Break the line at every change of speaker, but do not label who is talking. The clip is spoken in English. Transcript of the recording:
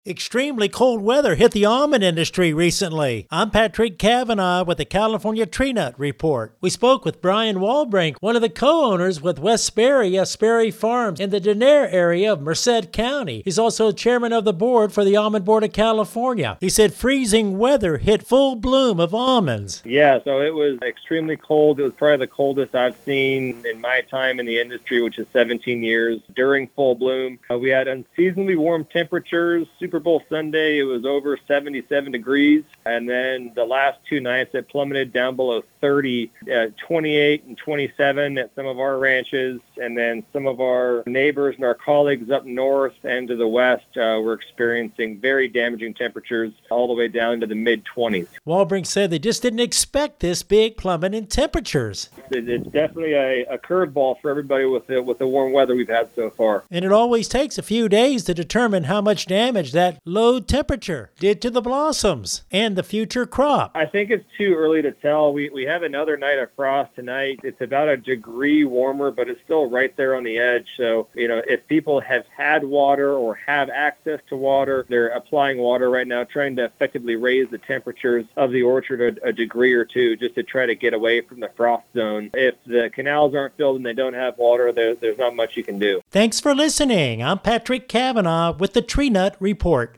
Extremely cold weather hit the almond industry recently. I'm Patrick Cavanaugh with the California Tree Nut Report. We spoke with Brian Walbrink, one of the co-owners with West Sperry of Sperry Farms in the Denair area of Merced County. He's also chairman of the board for the Almond Board of California. He said freezing weather hit full bloom of almonds.
Yeah, so it was extremely cold. It was probably the coldest I've seen in my time in the industry, which is 17 years. During full bloom, we had unseasonably warm temperatures. Super Bowl Sunday, it was over 77 degrees. And then the last two nights, it plummeted down below 30, 28 and 27 at some of our ranches. And then some of our neighbors and our colleagues up north and to the west were experiencing very damaging temperatures all the way down to the mid-20s.
Walbrink said they just didn't expect this big plummet in temperatures.
It's definitely a curveball for everybody with the warm weather we've had so far.
And it always takes a few days to determine how much damage that low temperature did to the blossoms and the future crop.
I think it's too early to tell. We have another night of frost tonight. It's about a degree warmer, but it's still right there on the edge. So, if people have had water or have access to water, they're applying water right now, trying to effectively raise the temperatures of the orchard a degree or two just to try to get away from the frost zone. If the canals aren't filled and they don't have water, there's not much you can do.
Thanks for listening. I'm Patrick Cavanaugh with the Tree Nut Report.